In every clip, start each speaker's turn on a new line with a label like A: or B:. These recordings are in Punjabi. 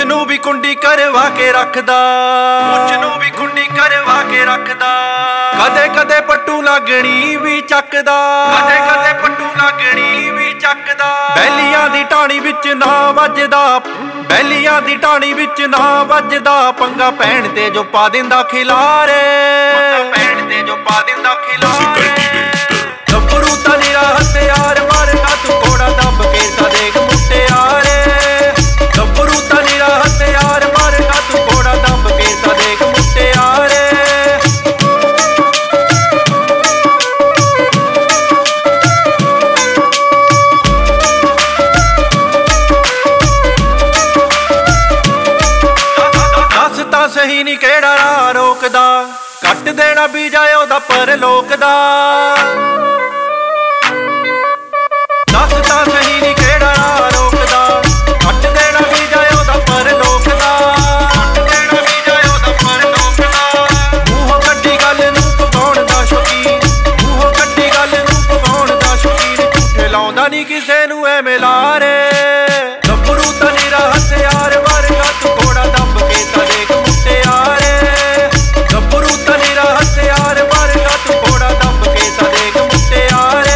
A: ਨੂੰ ਵੀ ਕੁੰਡੀ ਕਰਵਾ ਕੇ ਰੱਖਦਾ, ਮੁੱਛ ਨੂੰ ਵੀ ਕੁੰਡੀ ਕਰਵਾ ਕੇ ਰੱਖਦਾ। ਕਦੇ ਕਦੇ ਪੱਟੂ ਲੱਗਣੀ ਵੀ ਚੱਕਦਾ, ਕਦੇ ਕਦੇ ਪੱਟੂ ਲੱਗਣੀ ਵੀ ਚੱਕਦਾ। ਬੈਲੀਆਂ ਦੀ ਢਾਣੀ ਵਿੱਚ ਨਾ ਵੱਜਦਾ, ਬੈਲੀਆਂ ਦੀ ਢਾਣੀ ਵਿੱਚ ਨਾ ਵੱਜਦਾ। ਪੰਗਾ ਪੈਣ ਤੇ ਜੋ ਪਾ ਦਿੰਦਾ ਖਿਲਾਰੇ, ਪੰਗਾ ਪੈਣ ਤੇ ਜੋ ਪਾ ਦਿੰਦਾ ਖਿਲਾਰੇ। ਗੱਭਰੂ ਤਾਂ ਨਿਰਾ ਹਥਿਆਰ ਮਾਰਦਾ, ਤੂੰ ਘੋੜਾ ਦੱਬ ਕੇ ਤਾਂ ਦੇਖ ਮੁਟਿਆਰੇ। ਗੱਭਰੂ ਤਾਂ ਨਿਰਾ ਹਥਿਆਰ ਮਾਰਦਾ, ਤੂੰ ਘੋੜਾ ਦੱਬ ਕੇ ਤਾਂ ਦੇਖ ਮੁਟਿਆਰੇ। ਦੱਸ ਤਾਂ ਸਹੀ ਨੀ ਕਿਹੜਾ ਰਾਹ ਰੋਕਦਾ, ਕੱਟ ਦੇਣਾ ਵੀ ਜਾਏ ਉਹਦਾ ਪਰਲੋਕ ਦਾ। ਦੱਸ ਤਾਂ ਸਹੀ ਨੀ ਕਿਹੜਾ ਰਾਹ ਰੋਕਦਾ, ਕੱਟ ਦੇਣਾ ਵੀ ਜਾਏ ਉਹਦਾ ਪਰਲੋਕ ਦਾ। ਕੱਟ ਦੇਣਾ ਵੀ ਜਾਏ ਉਹਦਾ ਪਰਲੋਕ ਦਾ। ਮੂੰਹੋਂ ਕੱਢੀ ਗੱਲ ਨੂੰ ਪਵਾਉਣ ਦਾ ਸ਼ੌਕੀਨ, ਮੂੰਹੋਂ ਕੱਢੀ ਗੱਲ ਨੂੰ ਪਵਾਉਣ ਦਾ ਸ਼ੌਕੀਨ। ਝੂਠੇ ਲਾਉਂਦਾ ਨੀ ਕਿਸੇ ਨੂੰ ਐਵੇਂ ਲਾਰੇ। ਗੱਭਰੂ ਤਾਂ ਨਿਰਾ ਹਥਿਆਰ ਮਾਰਦਾ, ਤੂੰ ਘੋੜਾ ਦੱਬ ਕੇ ਤਾਂ ਦੇਖ ਮੁਟਿਆਰੇ। ਗੱਭਰੂ ਤਾਂ ਨਿਰਾ ਹਥਿਆਰ ਮਾਰਦਾ, ਤੂੰ ਘੋੜਾ ਦੱਬ ਕੇ ਤਾਂ ਦੇਖ ਮੁਟਿਆਰੇ।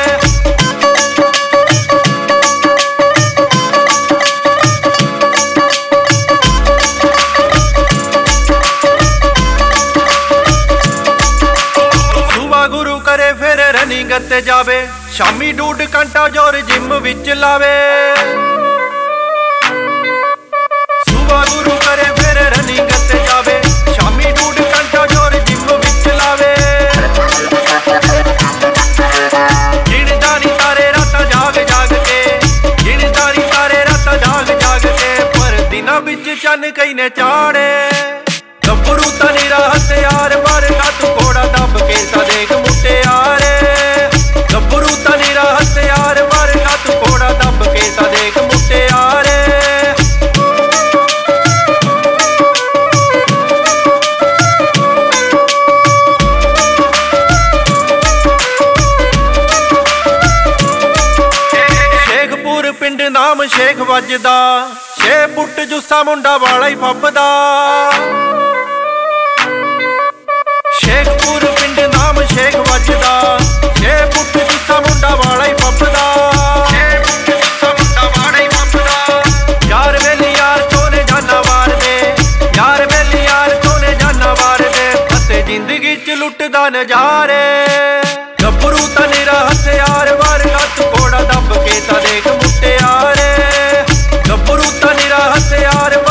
A: ਗੁਰੂ ਕਰੇ ਫਿਰ ਰਨਿੰਗ ਤੇ ਜਾਵੇ, ਸ਼ਾਮੀ 2 ਘੰਟਾ ਜ਼ੋਰ ਜਿਮ ਵਿੱਚ ਲਾਵੇ। ਸੁਬਾ ਗੁਰੂ ਕਰੇ ਫਿਰ ਰਨਿੰਗ ਤੇ ਜਾਵੇ, ਸ਼ਾਮੀ 2 ਘੰਟਾ ਜ਼ੋਰ ਜਿਮ ਵਿੱਚ ਲਾਵੇ। ਗਿਣਦਾ ਨੀ ਤਾਰੇ ਰਾਤਾਂ ਜਾਗ ਜਾਗ ਕੇ, ਗਿਣਦਾ ਨੀ ਤਾਰੇ ਰਾਤਾਂ ਜਾਗ ਜਾਗ ਕੇ। ਪਰ ਦਿਨਾਂ ਵਿੱਚ ਚੰਨ ਕਈ ਨੇ ਚਾੜੇ। ਗੱਭਰੂ ਤਾਂ ਨਿਰਾ ਹਥਿਆਰ ਮਾਰਦਾ, ਤੂੰ ਘੋੜਾ ਦੱਬ ਕੇ ਤਾਂ ਦੇਖ ਮੁਟਿਆਰੇ। ਗੱਭਰੂ ਤਾਂ ਨਿਰਾ ਹਥਿਆਰ ਮਾਰਦਾ, ਤੂੰ ਘੋੜਾ ਦੱਬ ਕੇ ਤਾਂ ਦੇਖ ਮੁਟਿਆਰੇ। ਸ਼ੇਖਪੁਰ ਪਿੰਡ ਨਾਮ ਸ਼ੇਖ ਵੱਜਦਾ, 6 ਫੁੱਟ ਜੁੱਸਾ ਮੁੰਡਾ ਵਾਲਾ ਹੀ ਫੱਬਦਾ। ਸ਼ੇਖਪੁਰ ਪਿੰਡ ਨਾਮ ਸ਼ੇਖ ਵੱਜਦਾ, 6 ਫੁੱਟ ਜੁੱਸਾ ਮੁੰਡਾ ਵਾਲਾ ਹੀ ਫੱਬਦਾ। 6 ਫੁੱਟ ਜੁੱਸਾ ਮੁੰਡਾ ਵਾਲਾ ਹੀ ਫੱਬਦਾ। ਯਾਰ ਵੇਲੀ ਯਾਰ ਚੋਨੇ ਜਾਨਾ ਵਾਰਦੇ, ਯਾਰ ਵੇਲੀ ਯਾਰ ਚੋਨੇ ਜਾਨਾ ਵਾਰਦੇ। ਅਤੇ ਜ਼ਿੰਦਗੀ ਚ ਲੁੱਟਦਾ ਨਜ਼ਾਰੇ। ਗੱਭਰੂ ਤਾਂ ਨਿਰਾ ਹਥਿਆਰ ਮਾਰਦਾ, ਤੂੰ ਘੋੜਾ ਦੱਬ ਕੇ ਤਾਂ ਦੇਖ ਮੁਟਿਆਰੇ। ਗੱਭਰੂ ਤਾਂ ਨਿਰਾ ਹਥਿਆਰ